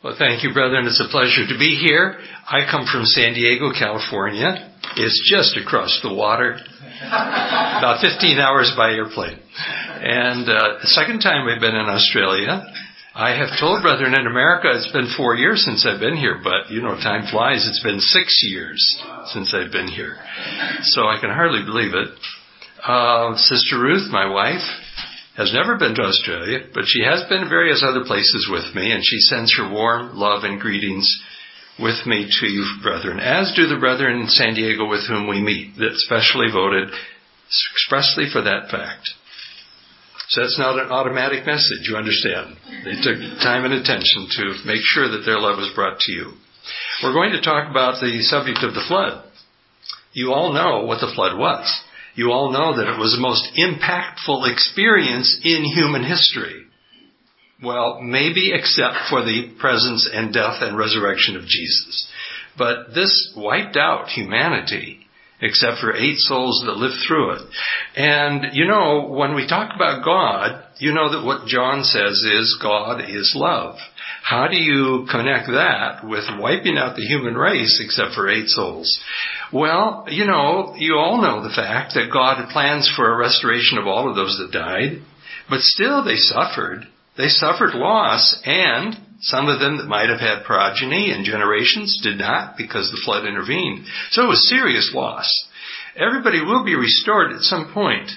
Well, thank you, brethren. It's a pleasure to be here. I come from San Diego, California. It's just across the water, about 15 hours by airplane. And the second time I've been in Australia. I have told brethren in America it's been 4 years since I've been here, but, time flies. It's been 6 years since I've been here. So I can hardly believe it. Sister Ruth, my wife, has never been to Australia, but she has been to various other places with me, and she sends her warm love and greetings with me to you, brethren, as do the brethren in San Diego with whom we meet, that specially voted expressly for that fact. So that's not an automatic message, you understand. They took time and attention to make sure that their love was brought to you. We're going to talk about the subject of the flood. You all know what the flood was. You all know that it was the most impactful experience in human history. Well, maybe except for the presence and death and resurrection of Jesus. But this wiped out humanity, except for 8 souls that lived through it. And, when we talk about God, you know that what John says is God is love. How do you connect that with wiping out the human race except for 8 souls? Well, you all know the fact that God had plans for a restoration of all of those that died, but still they suffered. They suffered loss, and some of them that might have had progeny and generations did not because the flood intervened. So it was serious loss. Everybody will be restored at some point.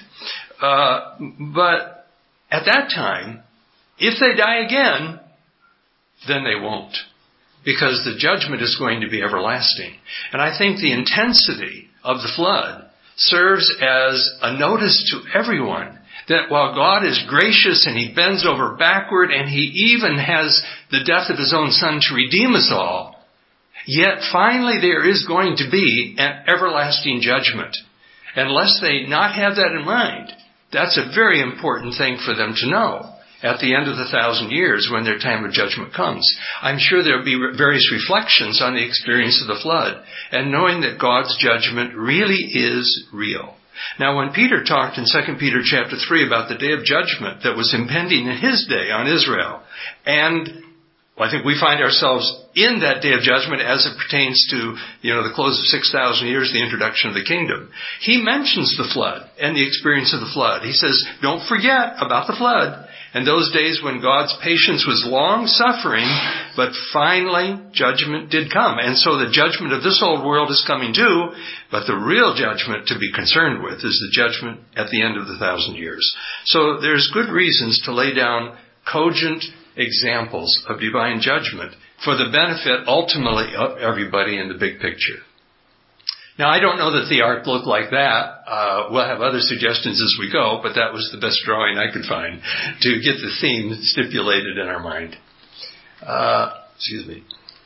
But at that time, if they die again, then they won't. Because the judgment is going to be everlasting. And I think the intensity of the flood serves as a notice to everyone that while God is gracious and He bends over backward and He even has the death of His own Son to redeem us all, yet finally there is going to be an everlasting judgment. Unless they not have that in mind, that's a very important thing for them to know at the end of the 1,000 years when their time of judgment comes. I'm sure there will be various reflections on the experience of the flood and knowing that God's judgment really is real. Now, when Peter talked in 2 Peter chapter 3 about the day of judgment that was impending in his day on Israel, and I think we find ourselves in that day of judgment as it pertains to, the close of 6,000 years, the introduction of the kingdom. He mentions the flood and the experience of the flood. He says, don't forget about the flood and those days when God's patience was long suffering, but finally judgment did come. And so the judgment of this old world is coming too, but the real judgment to be concerned with is the judgment at the end of the 1,000 years. So there's good reasons to lay down cogent examples of divine judgment for the benefit ultimately of everybody in the big picture. Now, I don't know that the ark looked like that. We'll have other suggestions as we go, but that was the best drawing I could find to get the theme stipulated in our mind. Excuse me.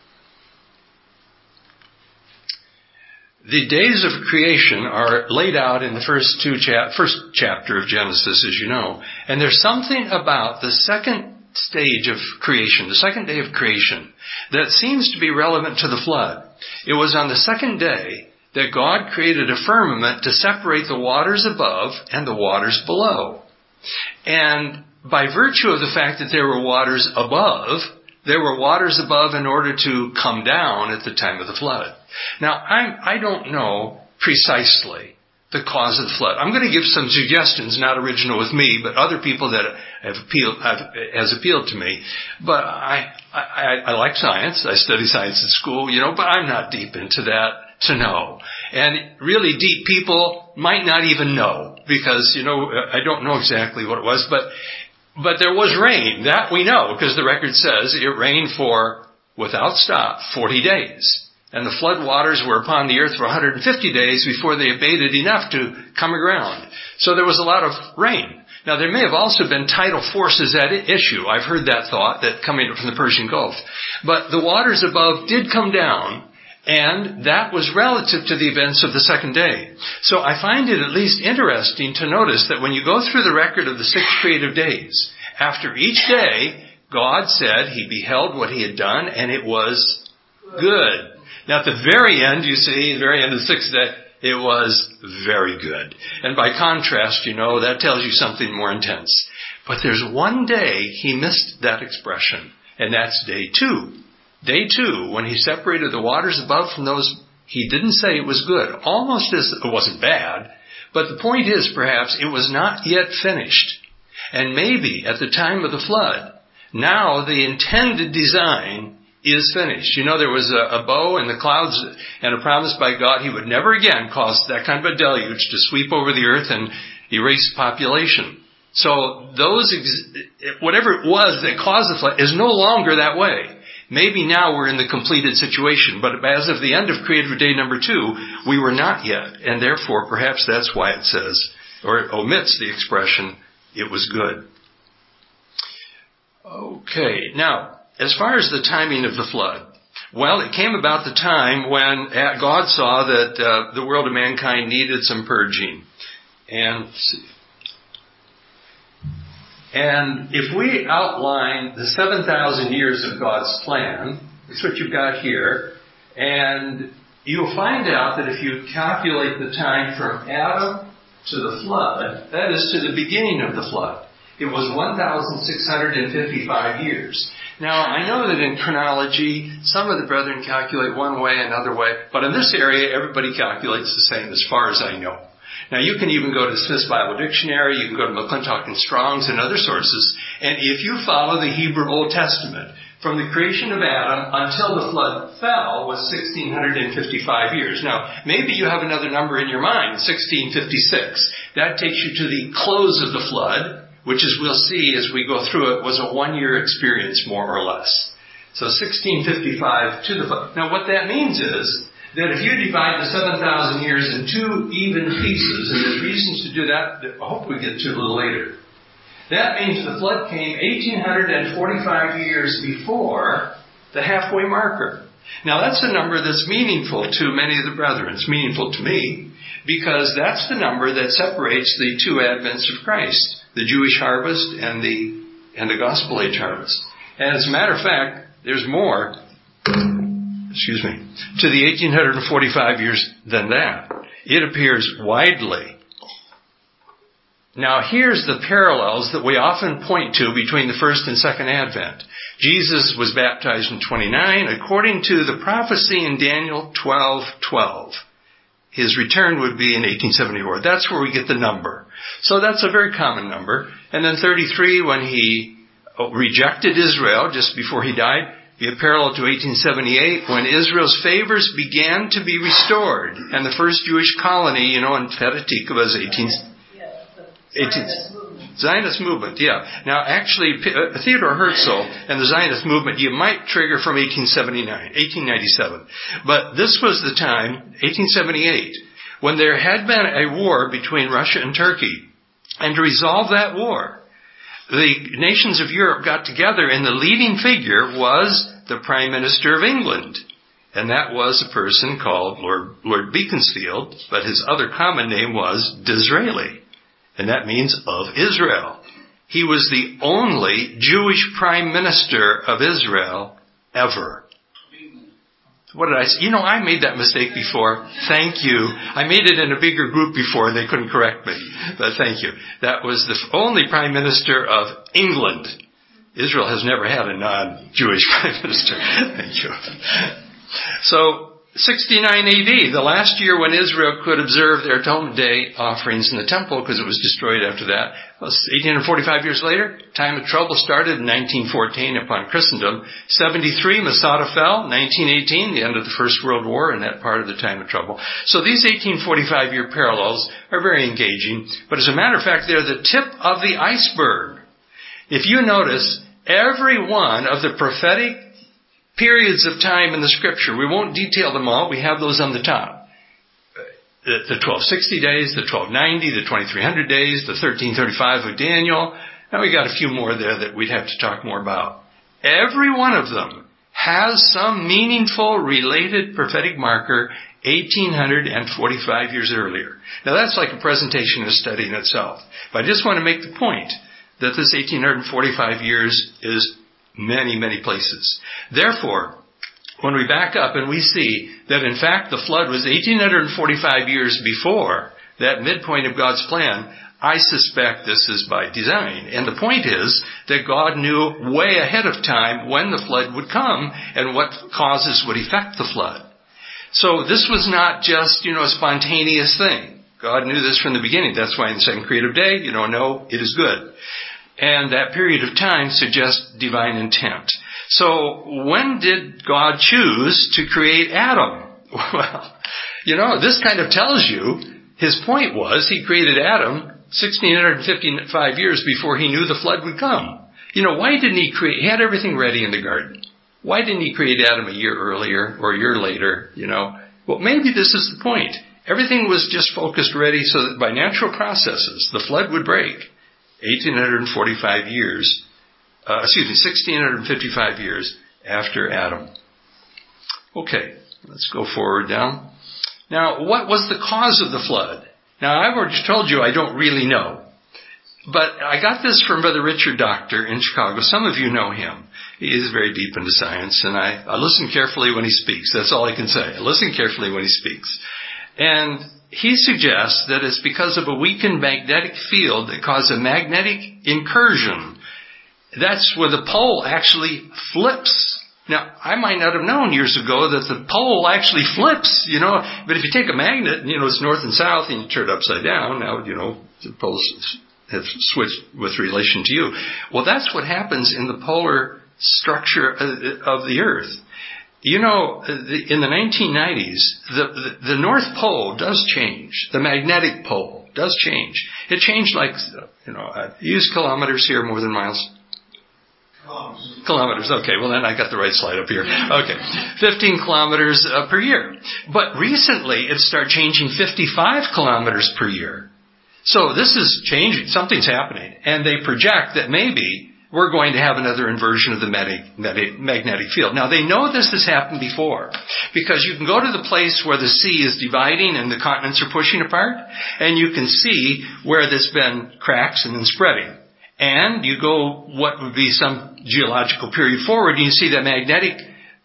The days of creation are laid out in the first chapter of Genesis, as you know. And there's something about the second stage of creation, the second day of creation, that seems to be relevant to the flood. It was on the second day that God created a firmament to separate the waters above and the waters below. And by virtue of the fact that there were waters above in order to come down at the time of the flood. Now, I don't know precisely the cause of the flood. I'm going to give some suggestions, not original with me, but other people that has appealed to me. But I like science. I study science at school, but I'm not deep into that to know. And really deep people might not even know because, I don't know exactly what it was, but there was rain. That we know because the record says it rained for, without stop, 40 days. And the flood waters were upon the earth for 150 days before they abated enough to come aground. So there was a lot of rain. Now, there may have also been tidal forces at issue. I've heard that thought, that coming from the Persian Gulf. But the waters above did come down, and that was relative to the events of the second day. So I find it at least interesting to notice that when you go through the record of the 6 creative days, after each day, God said He beheld what He had done, and it was good. Now, at the very end, you see, the very end of the 6th day, it was very good. And by contrast, that tells you something more intense. But there's one day He missed that expression, and that's day 2. Day 2, when he separated the waters above from those, he didn't say it was good. Almost as it wasn't bad. But the point is, perhaps, it was not yet finished. And maybe at the time of the flood, now the intended design is finished. You know, there was a bow in the clouds and a promise by God he would never again cause that kind of a deluge to sweep over the earth and erase population. So whatever it was that caused the flood is no longer that way. Maybe now we're in the completed situation, but as of the end of creative day number 2, we were not yet. And therefore, perhaps that's why it says, or it omits the expression, it was good. Okay, now, as far as the timing of the flood, well, it came about the time when God saw that the world of mankind needed some purging. And if we outline the 7,000 years of God's plan, that's what you've got here, and you'll find out that if you calculate the time from Adam to the flood, that is to the beginning of the flood, it was 1,655 years. Now, I know that in chronology, some of the brethren calculate one way, another way, but in this area, everybody calculates the same as far as I know. Now, you can even go to Smith's Bible Dictionary, you can go to McClintock and Strong's and other sources, and if you follow the Hebrew Old Testament, from the creation of Adam until the flood fell was 1,655 years. Now, maybe you have another number in your mind, 1656. That takes you to the close of the flood, which, as we'll see as we go through it, was a 1-year experience, more or less. So 1655 to the flood. Now, what that means is that if you divide the 7,000 years in 2 even pieces, and there's reasons to do that I hope we get to a little later, that means the flood came 1,845 years before the halfway marker. Now, that's a number that's meaningful to many of the brethren. It's meaningful to me because that's the number that separates the 2 advents of Christ, the Jewish harvest and the gospel age harvest. And as a matter of fact, there's more to the 1,845 years than that. It appears widely. Now, here's the parallels that we often point to between the first and second advent. Jesus was baptized in 29, according to the prophecy in Daniel 12:12. His return would be in 1874. That's where we get the number. So that's a very common number. And then 33, when he rejected Israel just before he died, be a parallel to 1878 when Israel's favors began to be restored. And the first Jewish colony, in Petah Tikva was Zionist movement, yeah. Now, actually, Theodor Herzl and the Zionist movement, you might trigger from 1897. But this was the time, 1878, when there had been a war between Russia and Turkey. And to resolve that war, the nations of Europe got together, and the leading figure was the Prime Minister of England. And that was a person called Lord Beaconsfield, but his other common name was Disraeli. And that means of Israel. He was the only Jewish Prime Minister of Israel ever. What did I say? I made that mistake before. Thank you. I made it in a bigger group before and they couldn't correct me. But thank you. That was the only Prime Minister of England. Israel has never had a non-Jewish Prime Minister. Thank you. So, 69 AD, the last year when Israel could observe their Atonement Day offerings in the temple, because it was destroyed after that. 1845 years later, time of trouble started in 1914 upon Christendom. 73, Masada fell. 1918, the end of the First World War, and that part of the time of trouble. So these 1845-year parallels are very engaging, but as a matter of fact, they're the tip of the iceberg. If you notice, every one of the prophetic periods of time in the Scripture, we won't detail them all, we have those on the top. The 1260 days, the 1290, the 2300 days, the 1335 of Daniel. Now we got a few more there that we'd have to talk more about. Every one of them has some meaningful related prophetic marker 1,845 years earlier. Now that's like a presentation and a study in itself. But I just want to make the point that this 1,845 years is many, many places. Therefore, when we back up and we see that in fact the flood was 1,845 years before that midpoint of God's plan, I suspect this is by design. And the point is that God knew way ahead of time when the flood would come and what causes would affect the flood. So this was not just, a spontaneous thing. God knew this from the beginning. That's why in the second creative day, no, it is good. And that period of time suggests divine intent. So when did God choose to create Adam? Well, this kind of tells you his point was he created Adam 1,655 years before he knew the flood would come. Why didn't he had everything ready in the garden. Why didn't he create Adam a year earlier or a year later, Well, maybe this is the point. Everything was just focused ready so that by natural processes, the flood would break 1,655 years after Adam. Okay, let's go forward down. Now, what was the cause of the flood? Now, I've already told you I don't really know. But I got this from Brother Richard Doctor in Chicago. Some of you know him. He is very deep into science, and I listen carefully when he speaks. That's all I can say. I listen carefully when he speaks. And he suggests that it's because of a weakened magnetic field that caused a magnetic incursion. That's where the pole actually flips. Now, I might not have known years ago that the pole actually flips, But if you take a magnet, it's north and south, and you turn it upside down, now, the poles have switched with relation to you. Well, that's what happens in the polar structure of the Earth. In the 1990s, the North Pole does change. The magnetic pole does change. It changed use kilometers here more than miles. Kilometers. Okay, well then I got the right slide up here. Okay, 15 kilometers per year. But recently it started changing 55 kilometers per year. So this is changing. Something's happening. And they project that maybe we're going to have another inversion of the magnetic field. Now, they know this has happened before because you can go to the place where the sea is dividing and the continents are pushing apart, and you can see where there's been cracks and then spreading. And you go what would be some geological period forward, and you see that magnetic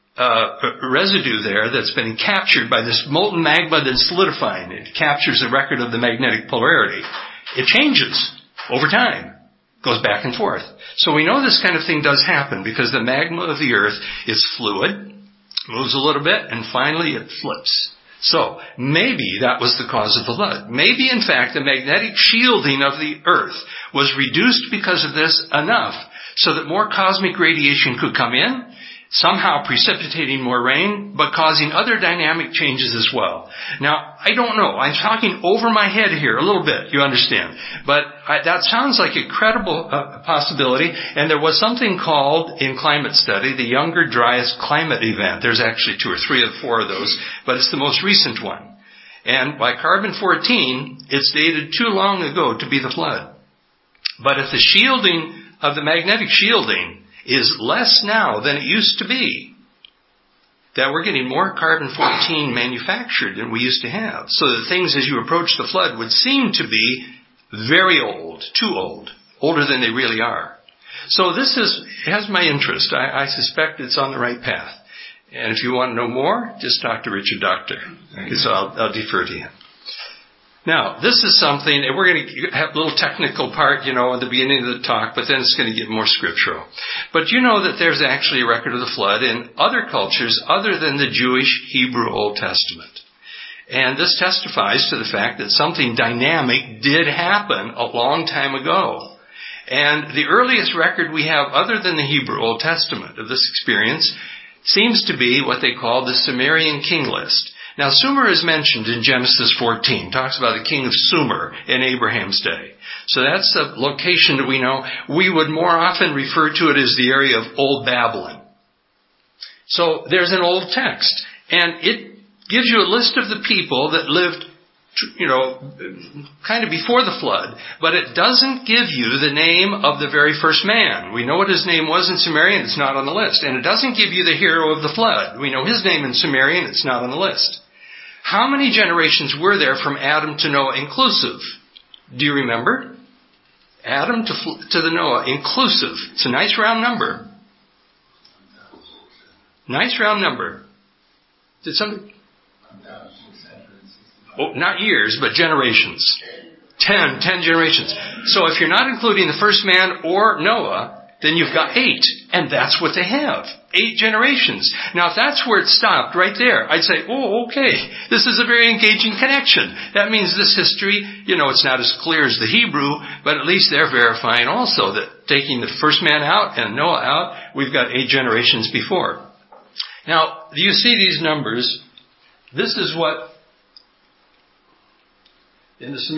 residue there that's been captured by this molten magma that's solidifying. It captures the record of the magnetic polarity. It changes over time. Goes back and forth. So we know this kind of thing does happen because the magma of the Earth is fluid, moves a little bit, and finally it flips. So maybe that was the cause of the flood. Maybe, in fact, the magnetic shielding of the Earth was reduced because of this enough so that more cosmic radiation could come in, somehow precipitating more rain, but causing other dynamic changes as well. Now, I don't know. I'm talking over my head here a little bit, you understand. But that sounds like a credible possibility, and there was something called, in climate study, the Younger Dryas Climate Event. There's actually 2 or 3 or 4 of those, but it's the most recent one. And by carbon-14, it's dated too long ago to be the flood. But if the shielding of the magnetic shielding is less now than it used to be, that we're getting more carbon-14 manufactured than we used to have. So that things as you approach the flood would seem to be very old, too old, older than they really are. So this has my interest. I suspect it's on the right path. And if you want to know more, just talk to Richard Doctor. Okay, so I'll defer to him. Now, this is something, and we're going to have a little technical part, at the beginning of the talk, but then it's going to get more scriptural. But you know that there's actually a record of the flood in other cultures other than the Jewish Hebrew Old Testament. And this testifies to the fact that something dynamic did happen a long time ago. And the earliest record we have other than the Hebrew Old Testament of this experience seems to be what they call the Sumerian king list. Now, Sumer is mentioned in Genesis 14. Talks about the king of Sumer in Abraham's day. So that's a location that we know. We would more often refer to it as the area of Old Babylon. So there's an old text. And it gives you a list of the people that lived, kind of before the flood. But it doesn't give you the name of the very first man. We know what his name was in Sumerian. It's not on the list. And it doesn't give you the hero of the flood. We know his name in Sumerian. It's not on the list. How many generations were there from Adam to Noah inclusive? Do you remember? Adam to the Noah inclusive. It's a nice round number. Nice round number. Did somebody? Oh, not years, but generations. 10 generations. So if you're not including the first man or Noah, then you've got 8. And that's what they have. 8 generations. Now if that's where it stopped, right there, I'd say, oh, okay, this is a very engaging connection. That means this history, it's not as clear as the Hebrew, but at least they're verifying also that taking the first man out and Noah out, we've got 8 generations before. Now, do you see these numbers? This is what, in the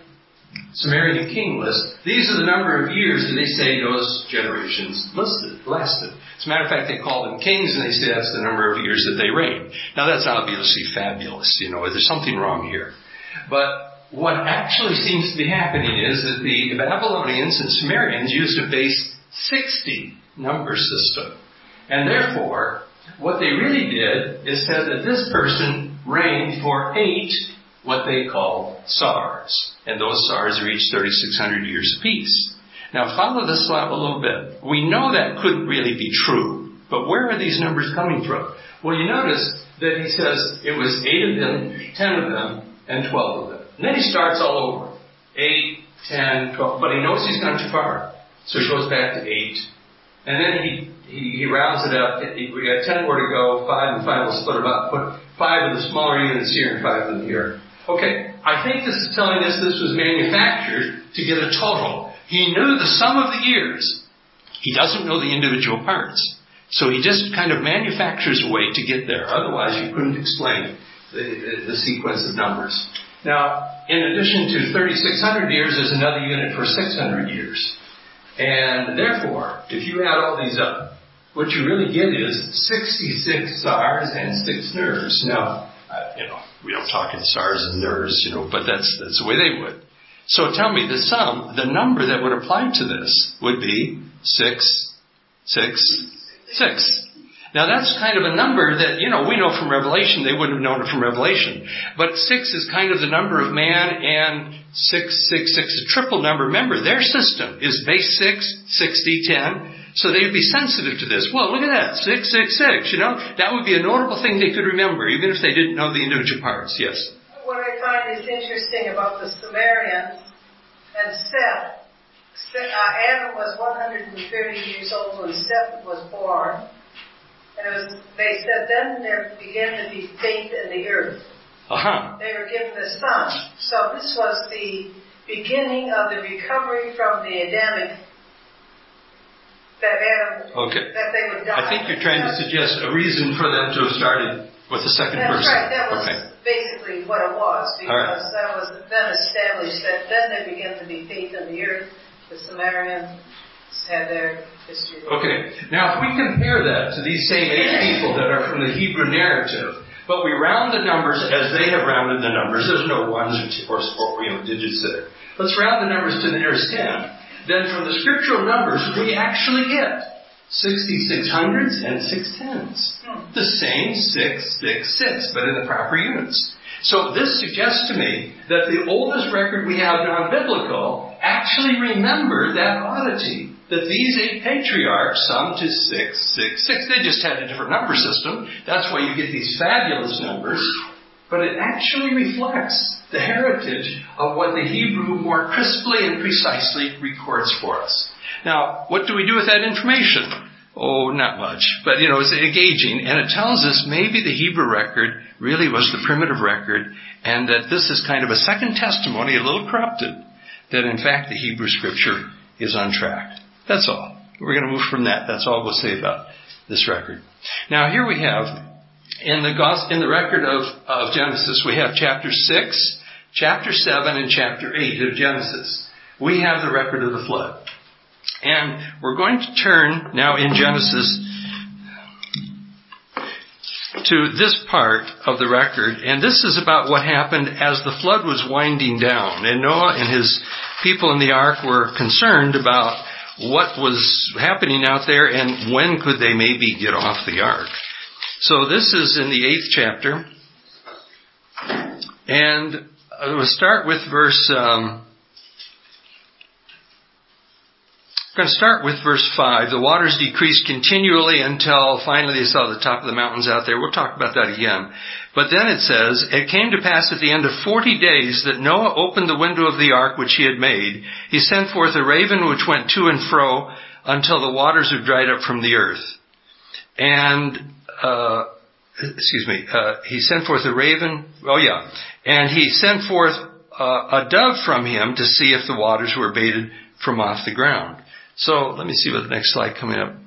Sumerian king list, these are the number of years that they say those generations lasted. As a matter of fact, they call them kings, and they say that's the number of years that they reigned. Now, that's obviously fabulous. There's something wrong here. But what actually seems to be happening is that the Babylonians and Sumerians used a base 60 number system. And therefore, what they really did is said that this person reigned for 8 what they call SARs. And those SARs reached 3,600 years apiece. Now follow this slide a little bit. We know that couldn't really be true. But where are these numbers coming from? Well, you notice that he says it was 8 of them, 10 of them, and 12 of them. And then he starts all over. 8, 10, 12. But he knows he's gone too far. So he goes back to 8. And then he rounds it up. We got 10 more to go. 5 and 5 will split it up. Put 5 of the smaller units here and 5 of them here. Okay, I think this is telling us this was manufactured to get a total. He knew the sum of the years. He doesn't know the individual parts. So he just kind of manufactures a way to get there. Otherwise, you couldn't explain the sequence of numbers. Now, in addition to 3,600 years, there's another unit for 600 years. And therefore, if you add all these up, what you really get is 66 SARs and 6 NERs. Now, we don't talk in SARs and NERs, but that's the way they would. So tell me, the number that would apply to this would be 6, 6, 6. Now that's kind of a number that, we know from Revelation. They wouldn't have known it from Revelation. But 6 is kind of the number of man, and 6, a triple number. Remember, their system is base 6, 60, 10. So they would be sensitive to this. Well, look at that, 666, That would be a notable thing they could remember, even if they didn't know the individual parts. Yes? What I find is interesting about the Sumerians and Seth, Adam was 130 years old when Seth was born. And they said then there began to be faith in the earth. Uh-huh. They were given the sun. So this was the beginning of the recovery from the Adamic that they would die. I think you're trying to suggest a reason for them to have started with the second person. That's right. That was basically what it was, because that was then established that then there began to be faith in the earth. The Sumerians had their history. Okay. Now, if we compare that to these same 8 people that are from the Hebrew narrative, but we round the numbers as they have rounded the numbers. There's no ones or digits there. Let's round the numbers to the nearest 10. Then from the scriptural numbers, we actually get 6600s and 610s. The same 666, but in the proper units. So this suggests to me that the oldest record we have non-biblical actually remembered that oddity, that these 8 patriarchs summed to 666. They just had a different number system. That's why you get these fabulous numbers. But it actually reflects the heritage of what the Hebrew more crisply and precisely records for us. Now, what do we do with that information? Oh, not much. But, it's engaging. And it tells us maybe the Hebrew record really was the primitive record, and that this is kind of a second testimony, a little corrupted, that in fact the Hebrew scripture is on track. That's all. We're going to move from that. That's all we'll say about this record. Now, here we have, in the record of Genesis, we have chapter 6, chapter 7, and chapter 8 of Genesis. We have the record of the flood. And we're going to turn now in Genesis to this part of the record. And this is about what happened as the flood was winding down. And Noah and his people in the ark were concerned about what was happening out there and when could they maybe get off the ark. So this is in the 8th chapter. And we'll start with verse We're going to start with verse 5. The waters decreased continually until finally they saw the top of the mountains out there. We'll talk about that again. But then it says, it came to pass at the end of 40 days that Noah opened the window of the ark which he had made. He sent forth a raven which went to and fro until the waters were dried up from the earth. And, he sent forth a raven. And he sent forth a dove from him to see if the waters were abated from off the ground. So let me see what the next slide coming up.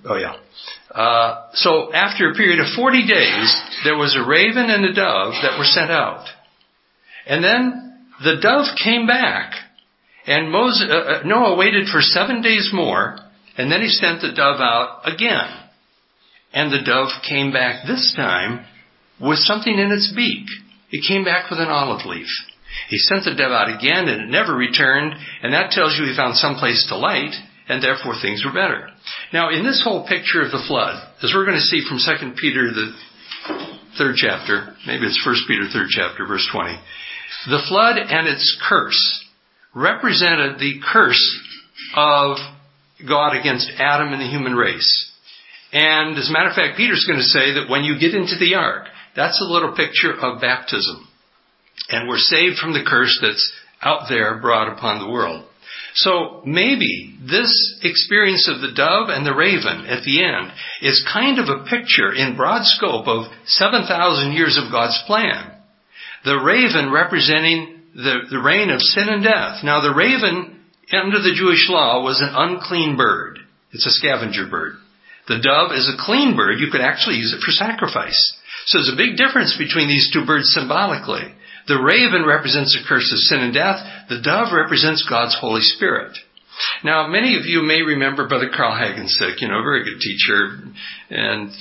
So after a period of 40 days, there was a raven and a dove that were sent out. And then the dove came back. And Noah waited for 7 days more. And then he sent the dove out again. And the dove came back this time with something in its beak. It came back with an olive leaf. He sent the dove out again and it never returned. And that tells you he found some place to light. And therefore things were better. Now, in this whole picture of the flood, as we're going to see from 2 Peter, the 3rd chapter, maybe it's 1 Peter, 3rd chapter, verse 20, the flood and its curse represented the curse of God against Adam and the human race. And as a matter of fact, Peter's going to say that when you get into the ark, that's a little picture of baptism. And we're saved from the curse that's out there brought upon the world. So maybe this experience of the dove and the raven at the end is kind of a picture in broad scope of 7,000 years of God's plan. The raven representing the reign of sin and death. Now the raven, under the Jewish law, was an unclean bird. It's a scavenger bird. The dove is a clean bird. You could actually use it for sacrifice. So there's a big difference between these two birds symbolically. The raven represents the curse of sin and death. The dove represents God's Holy Spirit. Now, many of you may remember Brother Carl Hagensick, a very good teacher, and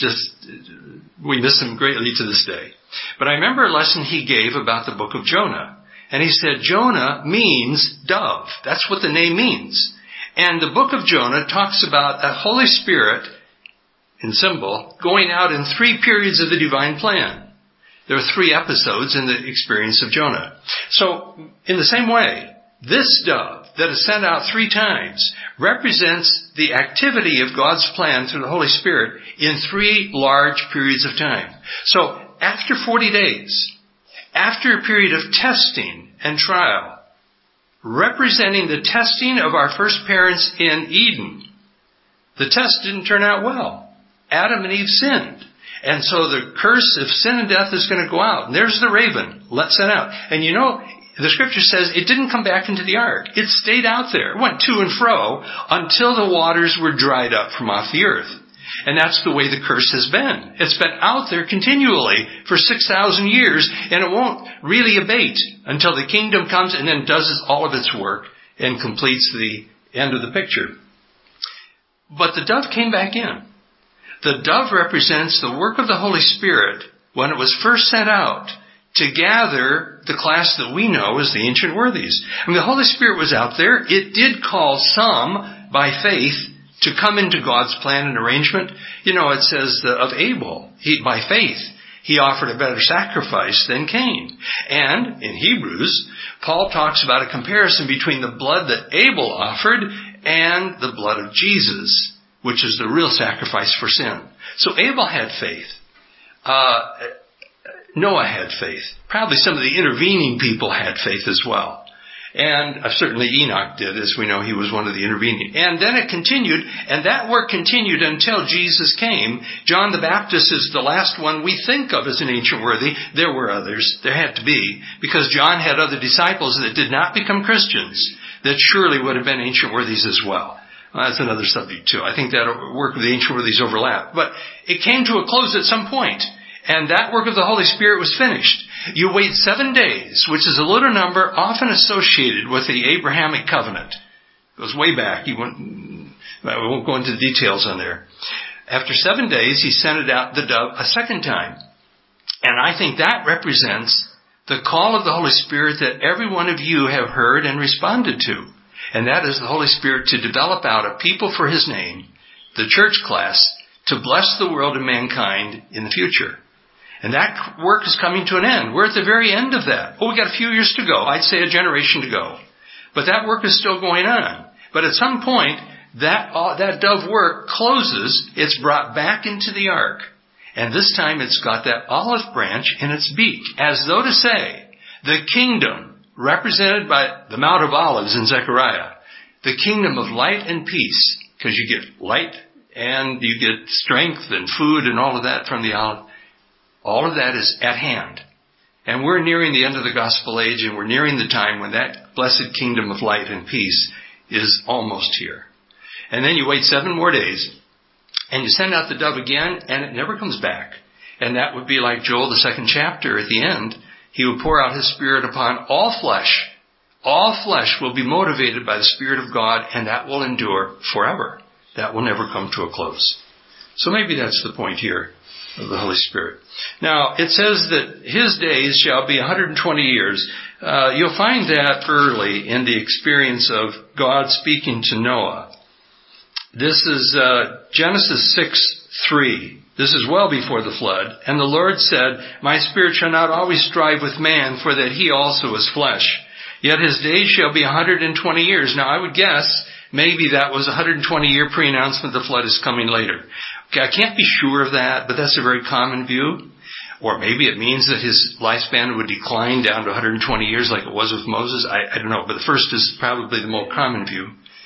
we miss him greatly to this day. But I remember a lesson he gave about the book of Jonah. And he said, Jonah means dove. That's what the name means. And the book of Jonah talks about a Holy Spirit, in symbol, going out in 3 periods of the divine plan. There are 3 episodes in the experience of Jonah. So, in the same way, this dove that is sent out 3 times represents the activity of God's plan through the Holy Spirit in 3 large periods of time. So, after 40 days, after a period of testing and trial, representing the testing of our first parents in Eden, the test didn't turn out well. Adam and Eve sinned. And so the curse of sin and death is going to go out. And there's the raven sent out. And the scripture says it didn't come back into the ark. It stayed out there. It went to and fro until the waters were dried up from off the earth. And that's the way the curse has been. It's been out there continually for 6,000 years, and it won't really abate until the kingdom comes and then does all of its work and completes the end of the picture. But the dove came back in. The dove represents the work of the Holy Spirit when it was first sent out to gather the class that we know as the ancient worthies. I mean, the Holy Spirit was out there. It did call some by faith to come into God's plan and arrangement. It says of Abel, by faith, he offered a better sacrifice than Cain. And in Hebrews, Paul talks about a comparison between the blood that Abel offered and the blood of Jesus, which is the real sacrifice for sin. So Abel had faith. Noah had faith. Probably some of the intervening people had faith as well. And certainly Enoch did, as we know he was one of the intervening. And then it continued, and that work continued until Jesus came. John the Baptist is the last one we think of as an ancient worthy. There were others. There had to be. Because John had other disciples that did not become Christians that surely would have been ancient worthies as well. That's another subject too. I think that work of the ancient worthies overlapped. But it came to a close at some point. And that work of the Holy Spirit was finished. You wait 7 days, which is a little number often associated with the Abrahamic covenant. It goes way back. I won't go into the details on there. After 7 days, he sent the dove a second time. And I think that represents the call of the Holy Spirit that every one of you have heard and responded to. And that is the Holy Spirit to develop out a people for His name, the church class, to bless the world and mankind in the future. And that work is coming to an end. We're at the very end of that. We got a few years to go. I'd say a generation to go. But that work is still going on. But at some point, that dove work closes, it's brought back into the ark. And this time it's got that olive branch in its beak, as though to say, the kingdom, represented by the Mount of Olives in Zechariah, the kingdom of light and peace, because you get light and you get strength and food and all of that from the olive. All of that is at hand. And we're nearing the end of the gospel age, and we're nearing the time when that blessed kingdom of light and peace is almost here. And then you wait 7 more days, and you send out the dove again, and it never comes back. And that would be like Joel, the 2nd chapter at the end. He will pour out his Spirit upon all flesh. All flesh will be motivated by the Spirit of God, and that will endure forever. That will never come to a close. So maybe that's the point here of the Holy Spirit. Now, it says that his days shall be 120 years. You'll find that early in the experience of God speaking to Noah. This is Genesis 6:3. This is well before the flood. And the Lord said, my spirit shall not always strive with man, for that he also is flesh. Yet his days shall be 120 years. Now, I would guess maybe that was a 120-year pre-announcement the flood is coming later. Okay, I can't be sure of that, but that's a very common view. Or maybe it means that his lifespan would decline down to 120 years like it was with Moses. I don't know, but the first is probably the more common view.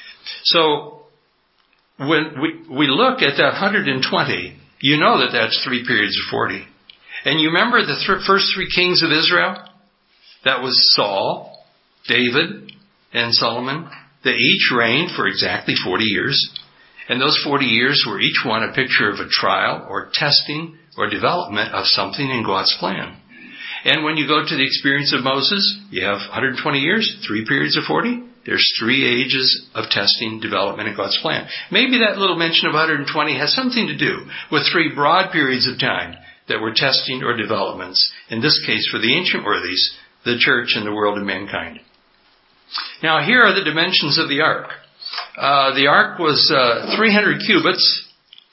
So, when we look at that 120, you know that that's 3 periods of 40. And you remember the first 3 kings of Israel? That was Saul, David, and Solomon. They each reigned for exactly 40 years. And those 40 years were each one a picture of a trial or testing or development of something in God's plan. And when you go to the experience of Moses, you have 120 years, 3 periods of 40. There's 3 ages of testing, development in God's plan. Maybe that little mention of 120 has something to do with 3 broad periods of time that were testing or developments, in this case for the ancient worthies, the church and the world and mankind. Now here are the dimensions of the ark. The ark was 300 cubits,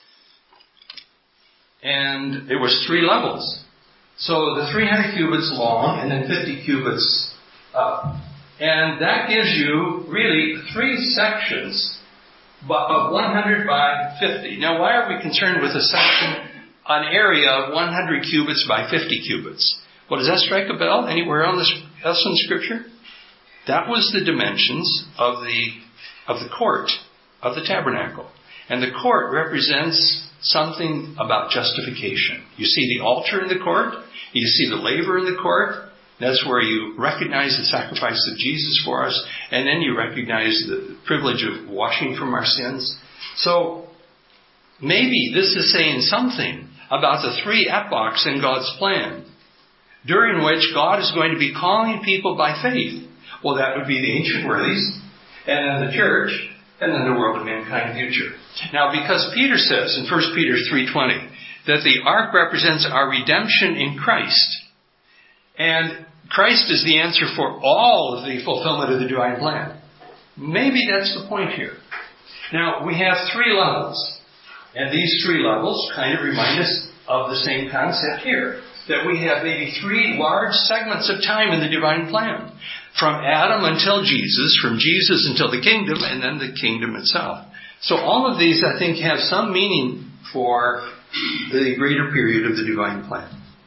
and it was 3 levels. So the 300 cubits long and then 50 cubits up. And that gives you really 3 sections of 100 by 50. Now why are we concerned with a section, an area of 100 cubits by 50 cubits? Well, does that strike a bell anywhere else in Scripture? That was the dimensions of the court, of the tabernacle. And the court represents something about justification. You see the altar in the court. You see the laver in the court. That's where you recognize the sacrifice of Jesus for us. And then you recognize the privilege of washing from our sins. So maybe this is saying something about the 3 epochs in God's plan, during which God is going to be calling people by faith. Well, that would be the ancient worthies, and then the church, and then the world of mankind future. Now, because Peter says in 1 Peter 3:20 that the ark represents our redemption in Christ, and Christ is the answer for all of the fulfillment of the divine plan. Maybe that's the point here. Now, we have 3 levels, and these 3 levels kind of remind us of the same concept here, that we have maybe 3 large segments of time in the divine plan. From Adam until Jesus, from Jesus until the kingdom, and then the kingdom itself. So all of these, I think, have some meaning for the greater period of the divine plan.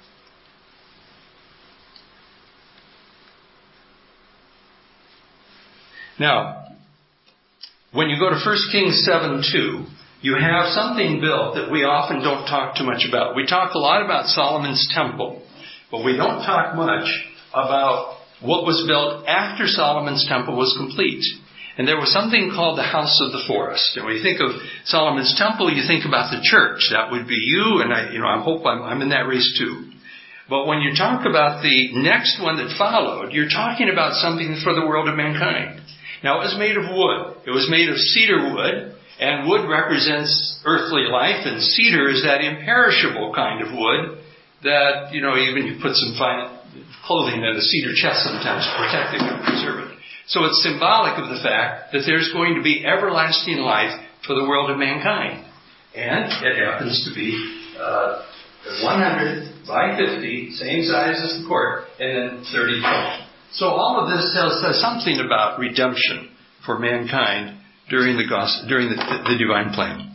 Now, when you go to 1 Kings 7:2, you have something built that we often don't talk too much about. We talk a lot about Solomon's temple, but we don't talk much about what was built after Solomon's temple was complete. And there was something called the House of the Forest. And when you think of Solomon's temple, you think about the church. That would be you, and I hope I'm in that race too. But when you talk about the next one that followed, you're talking about something for the world of mankind. Now, it was made of wood. It was made of cedar wood, and wood represents earthly life, and cedar is that imperishable kind of wood that, even you put some fine clothing in a cedar chest sometimes to protect it and preserve it. So it's symbolic of the fact that there's going to be everlasting life for the world of mankind. And it happens to be 100 by 50, same size as the court, and then 30 tall. So all of this says something about redemption for mankind during the divine plan.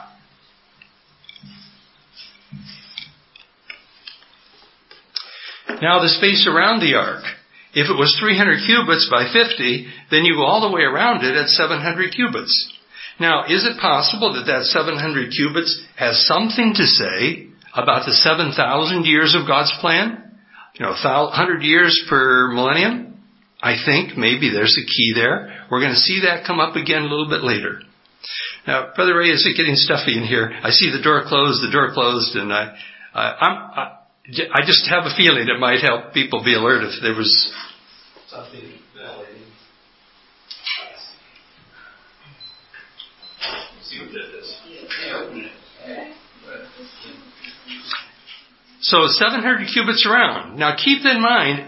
Now the space around the ark, if it was 300 cubits by 50, then you go all the way around it at 700 cubits. Now, is it possible that that 700 cubits has something to say about the 7,000 years of God's plan? 100 years per millennium? I think maybe there's a key there. We're going to see that come up again a little bit later. Now, Brother Ray, is it getting stuffy in here? I see the door closed, and I just have a feeling it might help people be alert if there was something validating. Let's see what that is. So 700 cubits around. Now keep in mind,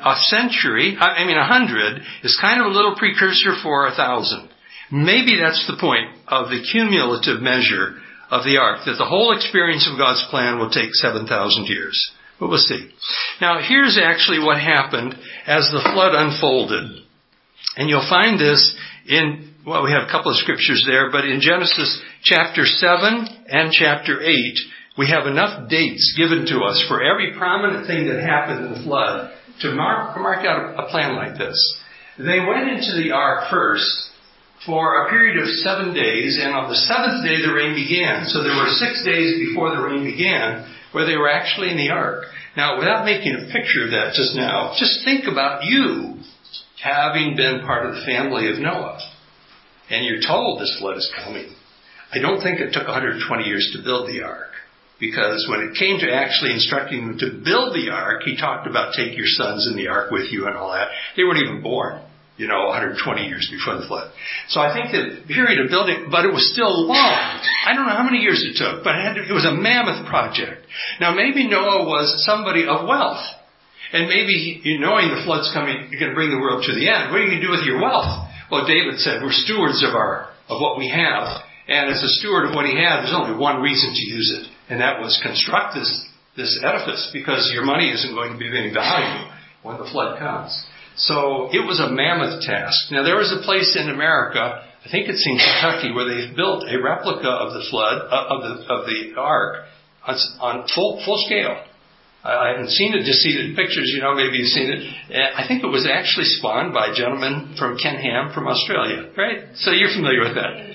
100 is kind of a little precursor for 1,000. Maybe that's the point of the cumulative measure of the ark, that the whole experience of God's plan will take 7,000 years. But we'll see. Now here's actually what happened as the flood unfolded. And you'll find this in, we have a couple of scriptures there, but in Genesis chapter 7 and chapter 8, we have enough dates given to us for every prominent thing that happened in the flood to mark out a plan like this. They went into the ark first for a period of 7 days, and on the seventh day the rain began. So there were 6 days before the rain began where they were actually in the ark. Now, without making a picture of that just now, just think about you having been part of the family of Noah. And you're told this flood is coming. I don't think it took 120 years to build the ark. Because when it came to actually instructing them to build the ark, he talked about take your sons in the ark with you and all that. They weren't even born, 120 years before the flood. So I think the period of building, but it was still long. I don't know how many years it took, but it was a mammoth project. Now maybe Noah was somebody of wealth. And maybe knowing the flood's coming, you're going to bring the world to the end. What are you going to do with your wealth? Well, David said, we're stewards of what we have. And as a steward of what he had, there's only one reason to use it. And that was construct this edifice, because your money isn't going to be of any value when the flood comes. So it was a mammoth task. Now there was a place in America, I think it's in Kentucky, where they've built a replica of the flood, of the ark on full scale. I haven't seen it, just seen it in pictures, maybe you've seen it. I think it was actually spawned by a gentleman from Ken Ham from Australia, right? So you're familiar with that.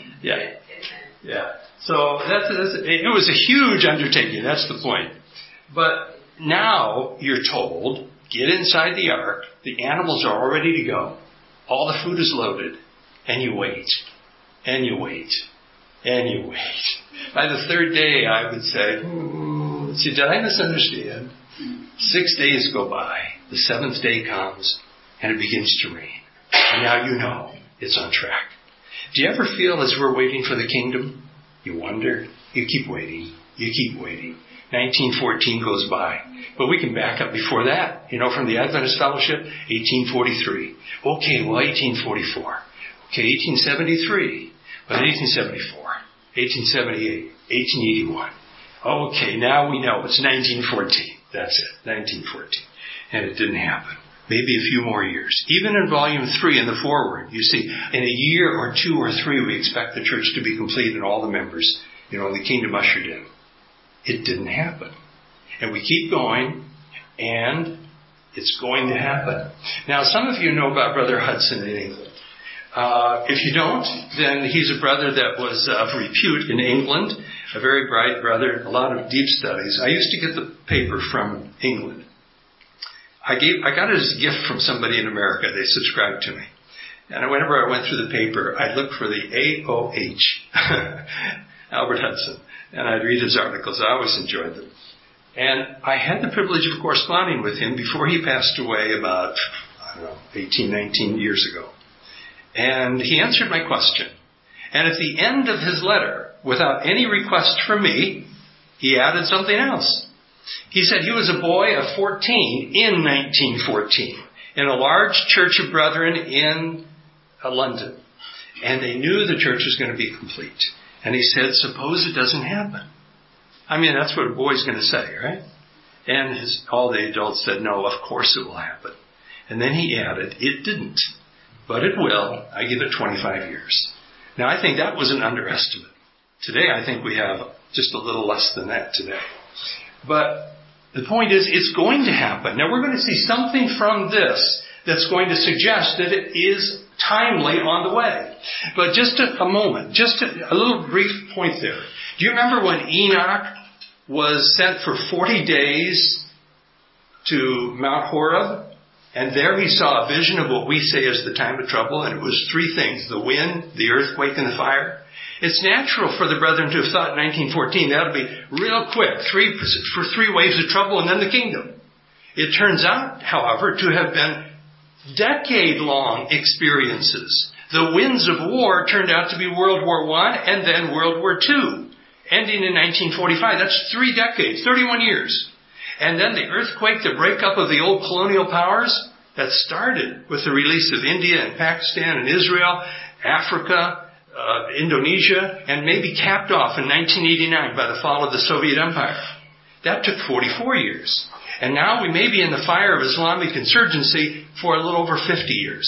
Yeah. So it was a huge undertaking. That's the point. But now you're told, get inside the ark. The animals are all ready to go. All the food is loaded. And you wait. And you wait. And you wait. By the third day, I would say, did I misunderstand? 6 days go by. The seventh day comes. And it begins to rain. And now you know it's on track. Do you ever feel as we're waiting for the kingdom? You wonder. You keep waiting. You keep waiting. 1914 goes by. But we can back up before that. From the Adventist Fellowship, 1843. Okay, 1844. Okay, 1873. But 1874. 1878. 1881. Okay, now we know it's 1914. That's it. 1914. And it didn't happen. Maybe a few more years. Even in volume 3 in the foreword, you see, in a year or 2 or 3, we expect the church to be complete and all the members, and the kingdom ushered in. It didn't happen. And we keep going, and it's going to happen. Now, some of you know about Brother Hudson in England. If you don't, then he's a brother that was of repute in England, a very bright brother, a lot of deep studies. I used to get the paper from England. I got it as a gift from somebody in America. They subscribed to me. And whenever I went through the paper, I'd look for the AOH, Albert Hudson, and I'd read his articles. I always enjoyed them. And I had the privilege of corresponding with him before he passed away about, 18, 19 years ago. And he answered my question. And at the end of his letter, without any request from me, he added something else. He said he was a boy of 14 in 1914 in a large church of brethren in London. And they knew the church was going to be complete. And he said, suppose it doesn't happen. That's what a boy's going to say, right? And all the adults said, no, of course it will happen. And then he added, it didn't. But it will. I give it 25 years. Now, I think that was an underestimate. Today, I think we have just a little less than that today. But the point is, it's going to happen. Now, we're going to see something from this that's going to suggest that it is timely on the way. But just a moment, just a little brief point there. Do you remember when Enoch was sent for 40 days to Mount Horeb? And there he saw a vision of what we say is the time of trouble, and it was three things: the wind, the earthquake, and the fire. It's natural for the brethren to have thought in 1914 that'll be real quick, three waves of trouble and then the kingdom. It turns out, however, to have been decade-long experiences. The winds of war turned out to be World War I and then World War II, ending in 1945. That's 3 decades, 31 years. And then the earthquake, the breakup of the old colonial powers, that started with the release of India and Pakistan and Israel, Africa, Indonesia, and maybe capped off in 1989 by the fall of the Soviet Empire. That took 44 years. And now we may be in the fire of Islamic insurgency for a little over 50 years.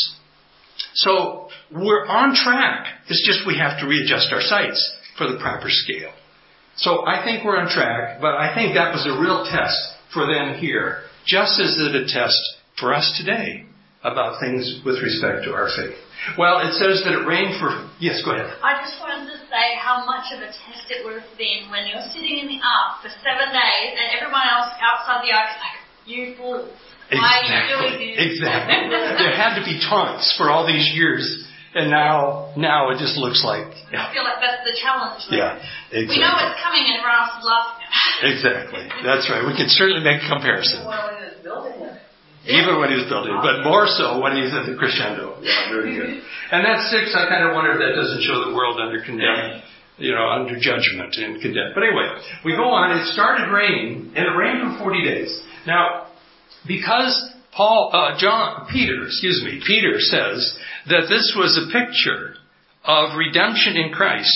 So we're on track. It's just we have to readjust our sights for the proper scale. So I think we're on track, but I think that was a real test for them here, just as it a test for us today about things with respect to our faith. Well, it says that it rained for... Yes, go ahead. I just wanted to say how much of a test it would have been when you're sitting in the ark for 7 days and everyone else outside the ark is like, you fools, why are you doing this? Exactly. There had to be taunts for all these years, and now it just looks like... Yeah. I feel like that's the challenge. Right? Yeah, exactly. We know it's coming and everyone else is laughing at it. Exactly. That's right. We can certainly make a comparison. Even when he was building it. Even when he was building it, but more so when he's at the crescendo. Yeah, very good. And that 6, I kind of wonder if that doesn't show the world under condemned, under judgment and condemned. But anyway, we go on. It started raining, and it rained for 40 days. Now, because Peter says that this was a picture of redemption in Christ.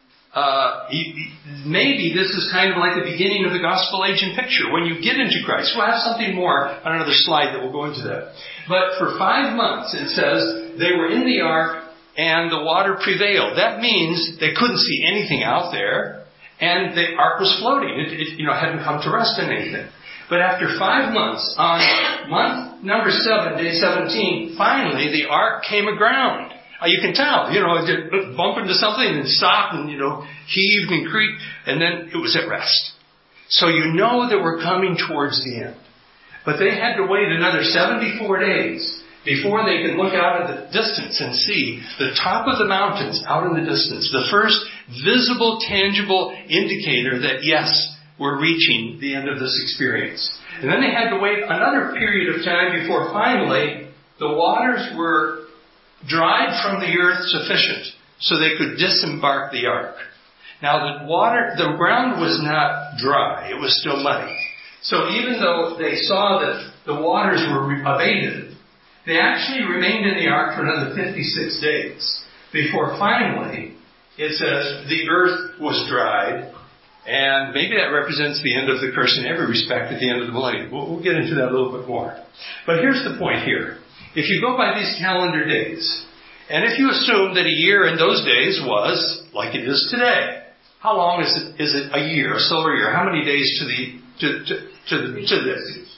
Maybe this is kind of like the beginning of the gospel age in picture. When you get into Christ, we'll have something more on another slide that will go into that. But for 5 months, it says they were in the ark and the water prevailed. That means they couldn't see anything out there, and the ark was floating. It hadn't come to rest in anything. But after 5 months, on month number 7, day 17, finally the ark came aground. You can tell, it bump into something and stop and, heaved and creaked, and then it was at rest. So you know that we're coming towards the end. But they had to wait another 74 days before they could look out at the distance and see the top of the mountains out in the distance. The first visible, tangible indicator that, yes, we're reaching the end of this experience. And then they had to wait another period of time before finally the waters were dried from the earth sufficient so they could disembark the ark. Now the ground was not dry, it was still muddy. So even though they saw that the waters were abated, they actually remained in the ark for another 56 days before finally it says the earth was dried, and maybe that represents the end of the curse in every respect at the end of the millennium. We'll get into that a little bit more. But here's the point here. If you go by these calendar days, and if you assume that a year in those days was like it is today, how long is it a year, a solar year? How many days to this?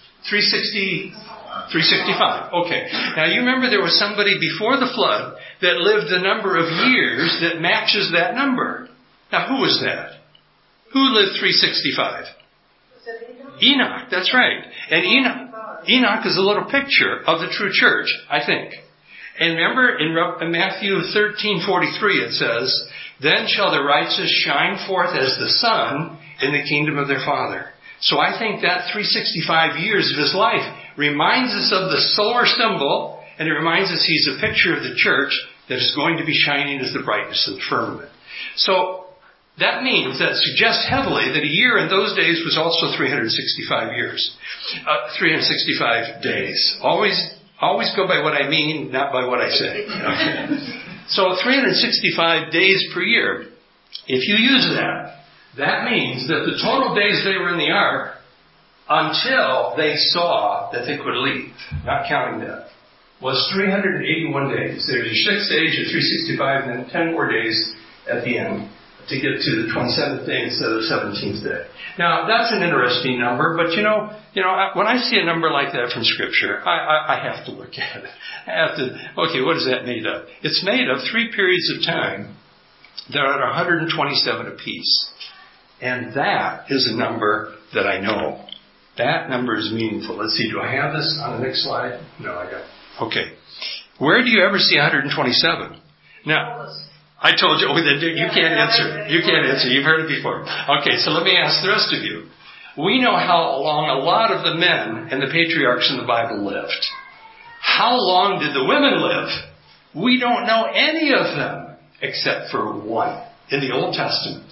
365. Okay. Now you remember there was somebody before the flood that lived the number of years that matches that number. Now who was that? Who lived 365? Enoch, that's right. And Enoch is a little picture of the true church, I think. And remember in Matthew 13:43 it says, "Then shall the righteous shine forth as the sun in the kingdom of their Father." So I think that 365 years of his life reminds us of the solar symbol, and it reminds us he's a picture of the church that is going to be shining as the brightness of the firmament. So that means, that suggests heavily that a year in those days was also 365 years. 365 days. Always go by what I mean, not by what I say. Okay. So 365 days per year. If you use that means that the total days they were in the ark until they saw that they could leave, not counting that, was 381 days. There's your 6th age of 365 and then 10 more days at the end to get to the 27th day instead of the 17th day. Now, that's an interesting number, but you know, when I see a number like that from Scripture, I have to look at it. Okay, what is that made of? It's made of 3 periods of time that are at 127 apiece. And that is a number that I know. That number is meaningful. Let's see, do I have this on the next slide? No, I don't. Okay. Where do you ever see 127? Now, I told you, you can't answer. You can't answer. You've heard it before. Okay, so let me ask the rest of you. We know how long a lot of the men and the patriarchs in the Bible lived. How long did the women live? We don't know any of them except for one in the Old Testament.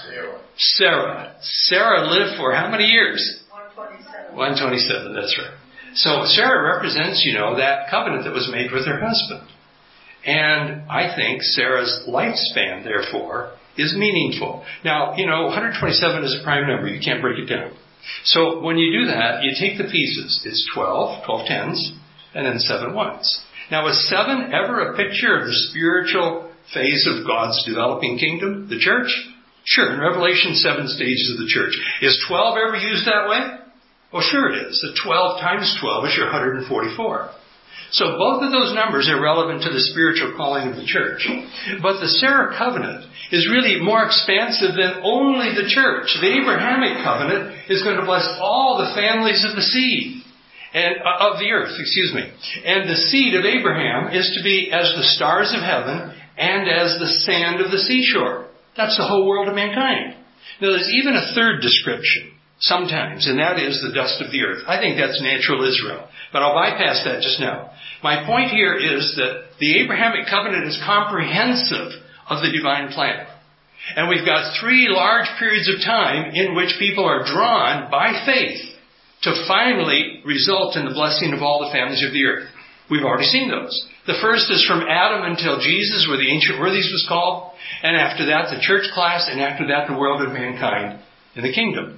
Sarah. Sarah lived for how many years? 127. 127, that's right. So Sarah represents, that covenant that was made with her husband. And I think Sarah's lifespan, therefore, is meaningful. Now, 127 is a prime number. You can't break it down. So when you do that, you take the pieces. It's 12 tens, and then 7 ones. Now, is 7 ever a picture of the spiritual phase of God's developing kingdom, the church? Sure, in Revelation, 7 stages of the church. Is 12 ever used that way? Well, sure it is. The 12 times 12 is your 144. So both of those numbers are relevant to the spiritual calling of the church. But the Sarah covenant is really more expansive than only the church. The Abrahamic covenant is going to bless all the families of the seed. And of the earth, And the seed of Abraham is to be as the stars of heaven and as the sand of the seashore. That's the whole world of mankind. Now, there's even a third description sometimes, and that is the dust of the earth. I think that's natural Israel, but I'll bypass that just now. My point here is that the Abrahamic covenant is comprehensive of the divine plan. And we've got 3 large periods of time in which people are drawn by faith to finally result in the blessing of all the families of the earth. We've already seen those. The first is from Adam until Jesus, where the ancient worthies was called. And after that, the church class. And after that, the world of mankind in the kingdom.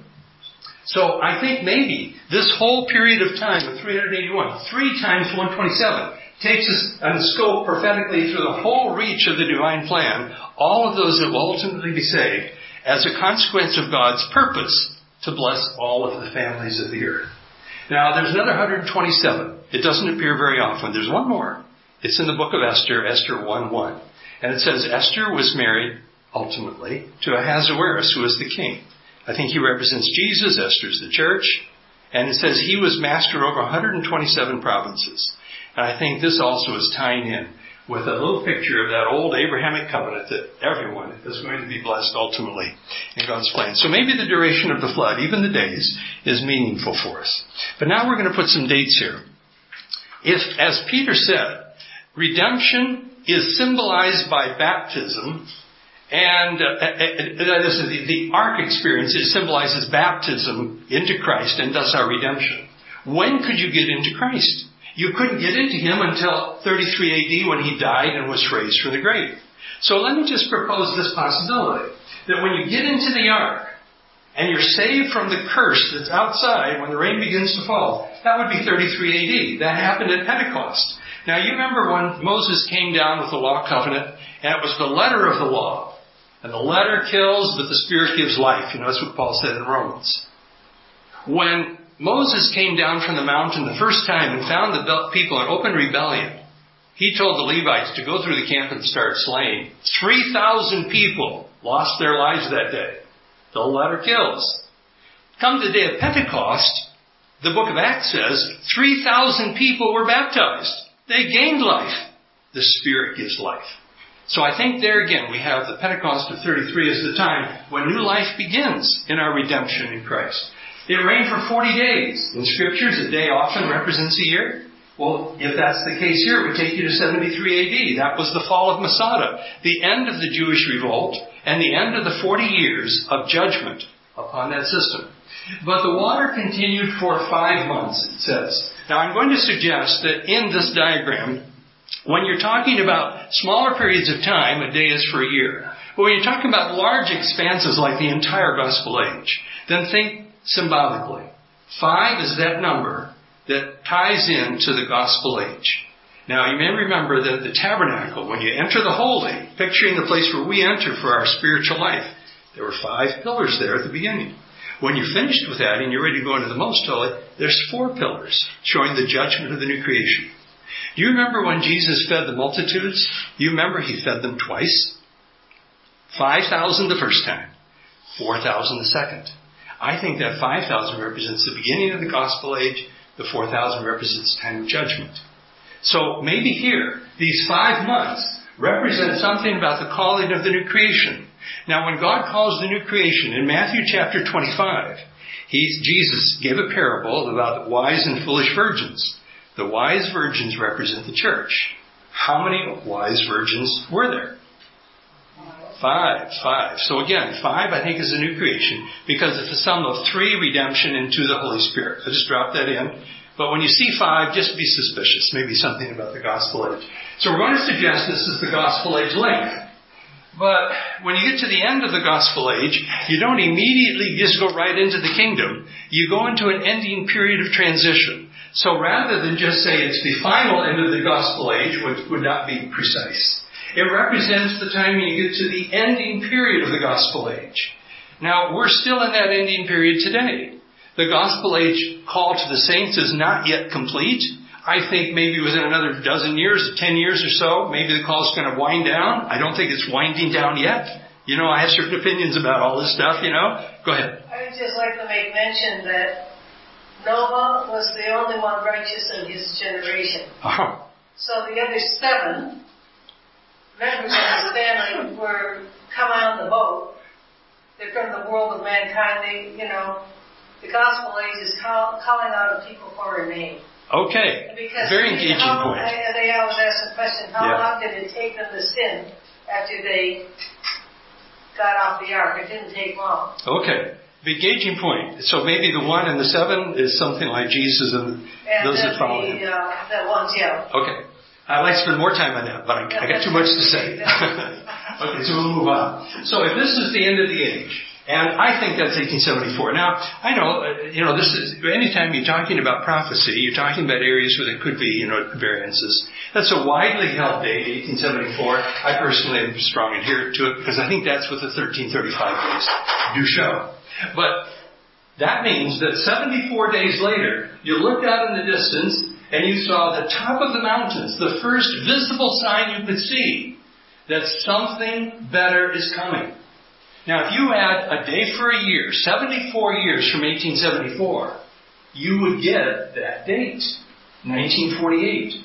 So I think maybe this whole period of time of 381, 3 times 127, takes us and scope prophetically through the whole reach of the divine plan, all of those that will ultimately be saved, as a consequence of God's purpose to bless all of the families of the earth. Now, there's another 127. It doesn't appear very often. There's one more. It's in the book of Esther, Esther 1:1. And it says, Esther was married, ultimately, to Ahasuerus, who was the king. I think he represents Jesus. Esther's the church. And it says he was master over 127 provinces. And I think this also is tying in with a little picture of that old Abrahamic covenant that everyone is going to be blessed ultimately in God's plan. So maybe the duration of the flood, even the days, is meaningful for us. But now we're going to put some dates here. If, as Peter said, redemption is symbolized by baptism, and that is the ark experience, it symbolizes baptism into Christ and thus our redemption. When could you get into Christ? You couldn't get into Him until 33 AD when He died and was raised from the grave. So let me just propose this possibility, that when you get into the ark and you're saved from the curse that's outside when the rain begins to fall, that would be 33 AD. That happened at Pentecost. Now you remember when Moses came down with the law covenant, and it was the letter of the law. And the letter kills, but the Spirit gives life. That's what Paul said in Romans. When Moses came down from the mountain the first time and found the people in open rebellion, he told the Levites to go through the camp and start slaying. 3,000 people lost their lives that day. The letter kills. Come the day of Pentecost, the book of Acts says 3,000 people were baptized. They gained life. The Spirit gives life. So I think there again we have the Pentecost of 33 as the time when new life begins in our redemption in Christ. It rained for 40 days. In Scriptures, a day often represents a year. Well, if that's the case here, it would take you to 73 AD. That was the fall of Masada, the end of the Jewish revolt, and the end of the 40 years of judgment upon that system. But the water continued for 5 months, it says. Now, I'm going to suggest that in this diagram, when you're talking about smaller periods of time, a day is for a year. But when you're talking about large expanses like the entire gospel age, then think symbolically. 5 is that number that ties into the gospel age. Now, you may remember that the tabernacle, when you enter the holy, picturing the place where we enter for our spiritual life, there were 5 pillars there at the beginning. When you're finished with that and you're ready to go into the most holy, there's 4 pillars showing the judgment of the new creation. Do you remember when Jesus fed the multitudes? You remember he fed them twice? 5,000 the first time, 4,000 the second. I think that 5,000 represents the beginning of the gospel age. The 4,000 represents the time of judgment. So maybe here, these 5 months represent something about the calling of the new creation. Now, when God calls the new creation in Matthew chapter 25, Jesus gave a parable about the wise and foolish virgins. The wise virgins represent the church. How many wise virgins were there? 5. So again, 5 I think is a new creation because it's the sum of 3 redemption into the Holy Spirit. I just dropped that in. But when you see 5, just be suspicious. Maybe something about the gospel age. So we're going to suggest this is the gospel age length. But when you get to the end of the gospel age, you don't immediately just go right into the kingdom. You go into an ending period of transition. So rather than just say it's the final end of the gospel age, which would not be precise, it represents the time you get to the ending period of the gospel age. Now, we're still in that ending period today. The gospel age call to the saints is not yet complete. I think maybe within another dozen years, 10 years or so, maybe the call is going to wind down. I don't think it's winding down yet. You know, I have certain opinions about all this stuff, you know. Go ahead. I would just like to make mention that Noah was the only one righteous in his generation. Uh-huh. So the other 7 members of his family were come out of the boat. They're from the world of mankind. The gospel age is calling out of people for a name. Okay. Because very engaging point. They always ask the question, how long did it take them to sin after they got off the ark? It didn't take long. Okay. Big engaging point. So maybe the 1 and the 7 is something like Jesus and those that follow him. That one's, Okay. I'd like to spend more time on that, but I got too much to say. Okay, so we'll move on. So if this is the end of the age, and I think that's 1874. Now, I know, this is, anytime you're talking about prophecy, you're talking about areas where there could be, variances. That's a widely held date, 1874. I personally am a strong adherent to it because I think that's what the 1335 days do show. But that means that 74 days later, you looked out in the distance and you saw the top of the mountains, the first visible sign you could see that something better is coming. Now, if you add a day for a year, 74 years from 1874, you would get that date, 1948.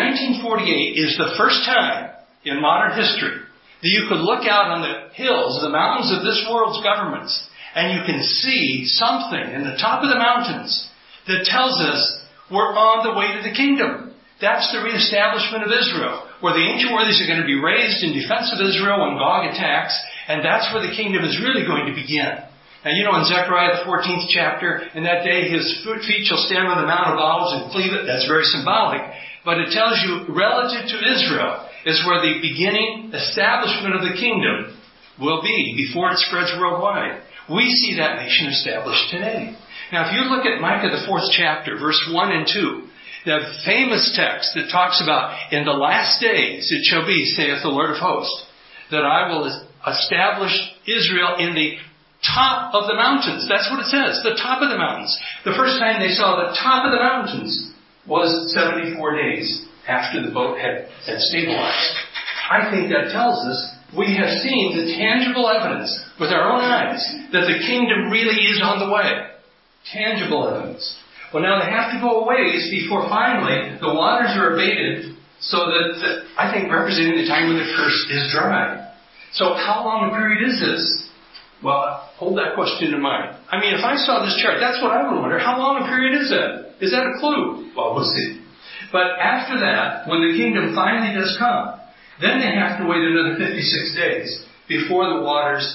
1948 is the first time in modern history that you could look out on the hills, the mountains of this world's governments, and you can see something in the top of the mountains that tells us we're on the way to the kingdom. That's the reestablishment of Israel, where the ancient worthies are going to be raised in defense of Israel when Gog attacks, and that's where the kingdom is really going to begin. Now, in Zechariah the 14th chapter, in that day his feet shall stand on the Mount of Olives and cleave it. That's very symbolic. But it tells you, relative to Israel, is where the beginning establishment of the kingdom will be before it spreads worldwide. We see that nation established today. Now, if you look at Micah the 4th chapter, verse 1 and 2, the famous text that talks about, in the last days it shall be, saith the Lord of hosts, that I will establish Israel in the top of the mountains. That's what it says, the top of the mountains. The first time they saw the top of the mountains was 74 days after the boat had stabilized. I think that tells us we have seen the tangible evidence with our own eyes that the kingdom really is on the way. Tangible evidence. Well, now they have to go a ways before finally the waters are abated so that I think representing the time when the curse is dry. So how long a period is this? Well, hold that question in mind. I mean, if I saw this chart, that's what I would wonder. How long a period is that? Is that a clue? Well, we'll see. But after that, when the kingdom finally does come, then they have to wait another 56 days before the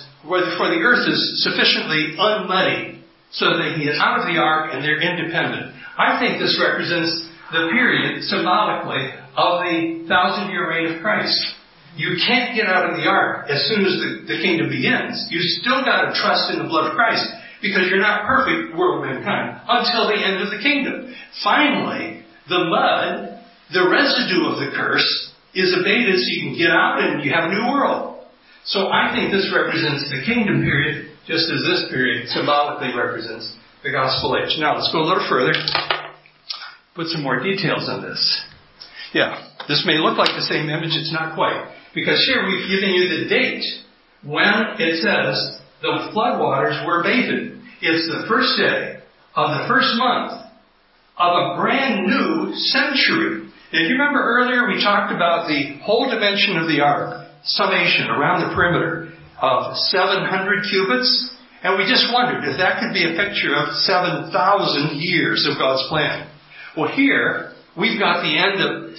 earth is sufficiently unmuddied so that they can get out of the ark and they're independent. I think this represents the period, symbolically, of the 1,000-year reign of Christ. You can't get out of the ark as soon as the kingdom begins. You still got to trust in the blood of Christ because you're not perfect, world of mankind, until the end of the kingdom. Finally, the mud the residue of the curse is abated so you can get out and you have a new world. So I think this represents the kingdom period, just as this period symbolically represents the gospel age. Now let's go a little further. Put some more details on this. Yeah, this may look like the same image. It's not quite. Because here we've given you the date when it says the floodwaters were abated. It's the first day of the first month of a brand new century. If you remember earlier, we talked about the whole dimension of the ark, summation around the perimeter of 700 cubits. And we just wondered if that could be a picture of 7,000 years of God's plan. Well, here, we've got the end of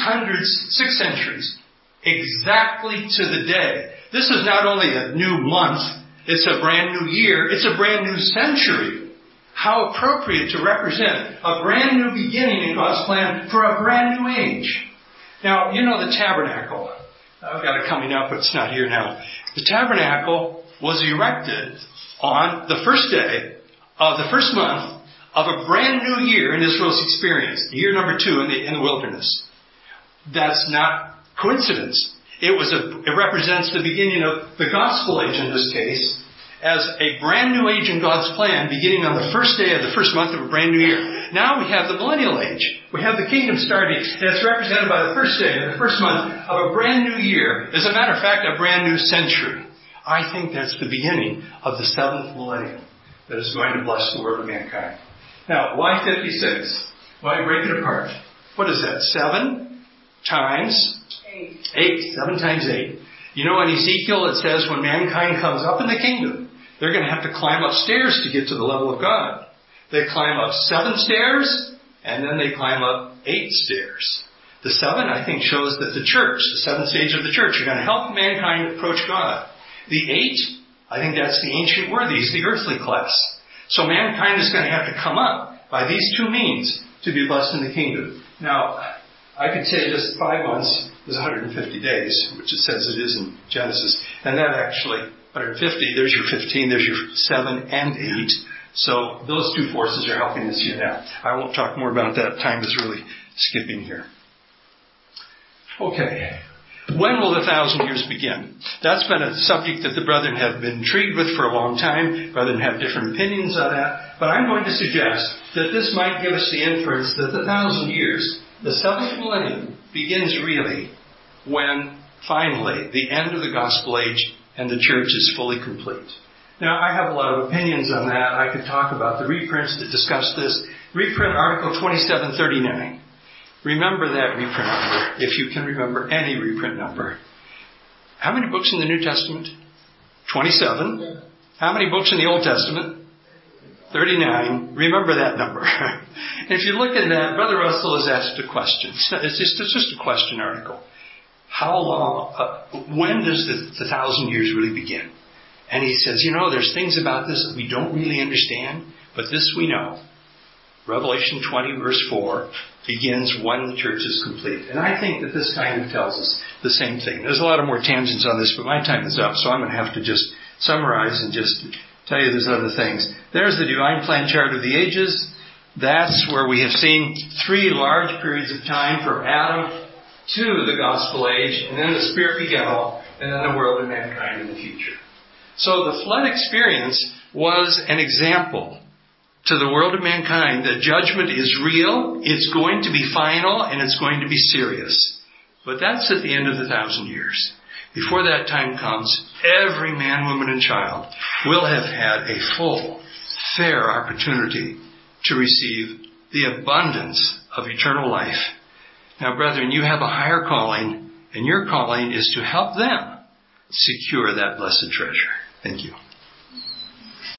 6 centuries, exactly to the day. This is not only a new month, it's a brand new year, it's a brand new century. How appropriate to represent a brand new beginning in God's plan for a brand new age. Now, you know the tabernacle. I've got it coming up, but it's not here now. The tabernacle was erected on the first day of the first month of a brand new year in Israel's experience, year number 2 in the wilderness. That's not coincidence. It represents the beginning of the gospel age in this case, as a brand new age in God's plan, beginning on the first day of the first month of a brand new year. Now we have the millennial age. We have the kingdom starting, and it's represented by the first day of the first month of a brand new year. As a matter of fact, a brand new century. I think that's the beginning of the 7th millennium that is going to bless the world of mankind. Now, why 56? Why break it apart? What is that? 7 times 8. 7 times 8. You know, in Ezekiel it says when mankind comes up in the kingdom, they're going to have to climb up stairs to get to the level of God. They climb up 7 stairs, and then they climb up 8 stairs. The 7, I think, shows that the church, the 7th stage of the church, are going to help mankind approach God. The 8, I think that's the ancient worthies, the earthly class. So mankind is going to have to come up by these 2 means to be blessed in the kingdom. Now, I could say just 5 months is 150 days, which it says it is in Genesis. And that actually, 150, there's your 15, there's your 7 and 8. So those 2 forces are helping us here now. I won't talk more about that. Time is really skipping here. Okay. When will the 1,000 years begin? That's been a subject that the brethren have been intrigued with for a long time. Brethren have different opinions on that. But I'm going to suggest that this might give us the inference that the 1,000 years, the 7th millennium, begins really when, finally, the end of the gospel age and the church is fully complete. Now, I have a lot of opinions on that. I could talk about the reprints that discuss this. Reprint Article 2739. Remember that reprint number, if you can remember any reprint number. How many books in the New Testament? 27. How many books in the Old Testament? 39. Remember that number. If you look at that, Brother Russell has asked a question. It's just a question article. How long, when does the 1,000 years really begin? And he says, there's things about this that we don't really understand, but this we know. Revelation 20 verse 4 begins when the church is complete. And I think that this kind of tells us the same thing. There's a lot of more tangents on this, but my time is up, so I'm going to have to just summarize and just tell you there's other things. There's the divine plan chart of the ages. That's where we have seen 3 large periods of time from Adam to the gospel age, and then the Spirit begat all, and then the world and mankind in the future. So the flood experience was an example to the world of mankind that judgment is real, it's going to be final, and it's going to be serious. But that's at the end of the 1,000 years. Before that time comes, every man, woman, and child will have had a full, fair opportunity to receive the abundance of eternal life. Now, brethren, you have a higher calling, and your calling is to help them secure that blessed treasure. Thank you.